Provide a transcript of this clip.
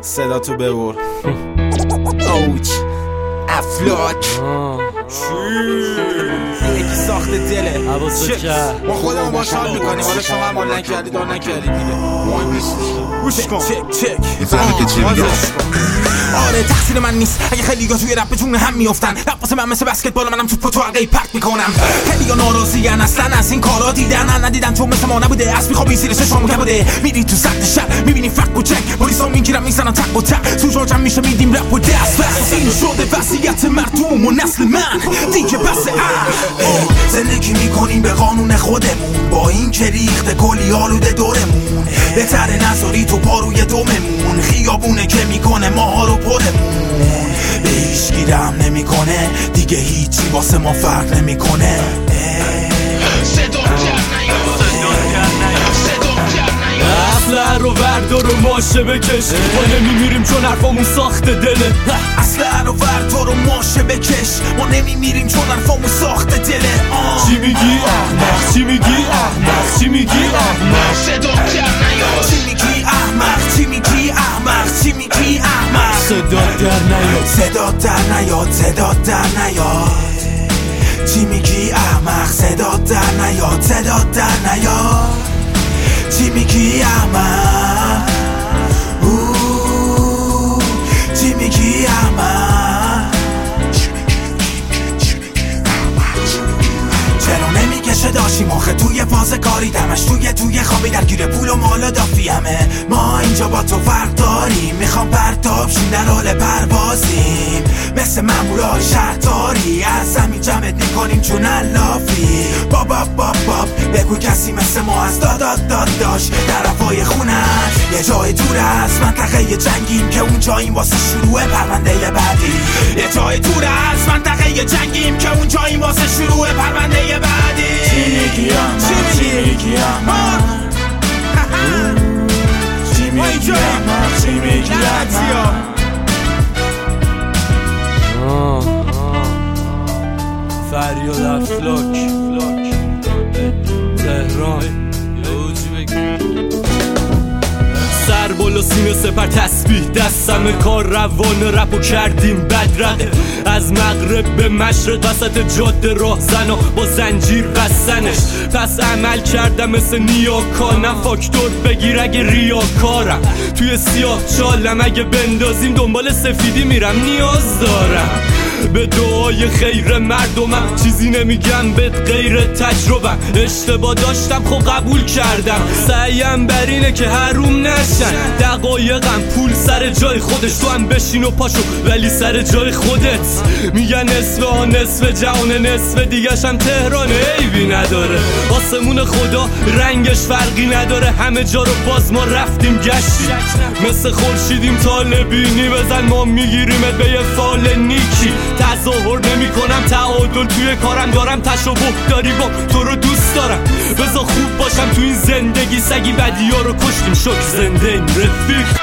صدا تو ببر. اوچ افلاک یکی ساخت دله ما خودمون باش حال میکنیم، حالا شما هم حال نکردی دار نکردی دیگه مهم نیست. گوش کن چک آره تقصیر من نیست اگه خیلی‌ها توی رپ به جون هم میافتن. رپ واسه من مثل بسکتبال، منم توپو تو حلقه پرت میکنم. خیلی‌ها ناراضی‌ان اصلا از این کارا، دیدن ندیدن چون مثل ما نبوده. اسب میخوابی زیر چشام کبوده، میری تو سطح شهر میبینی فک و چک، پلیسا میگیرن میزنن تق و تق، سوژوجم میشه میدیم رپ و دست بس. این شده وصیت مردم و نسل من دیگه بس. زندگی میکنیم به قانون خودمون، با این که ریخته کلی آلوده دورمون. بهتره نذاری تو پاروی دوممون، خیابونه که میکنه ماها رو پرمون. به هیچ گیرم نمیکنه دیگه، هیچی واسه ما فرق نمیکنه. اصله رو وردار و ماشه بکش، ما نمیمیریم چون حرفامون ساخته دله. اصله رو وردار و ماشه بکش، ما نمیمیریم چون حرفامون ساخته دله. چی میگی احمق؟ چی میگی احمق؟ چی میگی احمق؟ صدا در نیاد. چی میگی احمق؟ چی میگی احمق؟ چی میگی احمق؟ صدا در نیاد. صدا در نیاد. صدا در نیاد. چی میگی احمق؟ صدا در نیاد. صدا در نیاد. چی میگی احمق؟ چی میگی احمق؟ چرا نمیکشه داشتیم آخه توی فاز کاری، دمش توی خوابی درگیر پول و مال و دافی همه. ما اینجا با تو فرق داریم، میخوام پرتاب شیم در حال پروازیم، مثل مامورای شهرداری از زمین جمعت میکنیم چون علافی. باب بگو کسی مثل ما از داد داشت در هوای خونت یه جای دور است. منطقه جنگیم که اون جاییم واسه شروع پرونده بعدی. یه جای دور است منطقه جنگیم که اون جاییم واسه شروع پرونده بعدی. چی میگی احمق؟ چی میگی احمق؟ چی میگی احمق؟ چی میگی احمق؟ فریاد افلاک تهران. سر بالا سینه سپر تسبیح دستم، کار روان رپو کردیم بدرقه. از مغرب به مشرق وسط جاده راه زنا با زنجیر بستنش. پس عمل کردم مثل نیاکانم، فاکتور بگیر اگه ریاکارم. توی سیاه چالم اگه بندازیم دنبال سفیدی میرم، نیاز دارم به دعای خیر مردمم. چیزی نمیگم بهت غیر تجربم، اشتباه داشتم خب قبول کردم. سعیم بر اینه که حروم نشن دقایقم، پول سر جای خودش، تو هم بشین و پاشو ولی سر جای خودت. میگن نصف ها نصف جهان، نصف دیگش هم تهران. عیبی نداره آسمون خدا رنگش فرقی نداره، همه جا رو باز ما رفتیم گشتیم، مثل خورشیدیم طالبینی. بزن ما میگیریمت به یه فال نیکی. تظاهر نمی کنم تعادل توی کارم دارم، تشابه داری با تو رو دوست دارم. بذار خوب باشم تو این زندگی، سگی بدی ها رو کشتیم شک زنده این رفیق.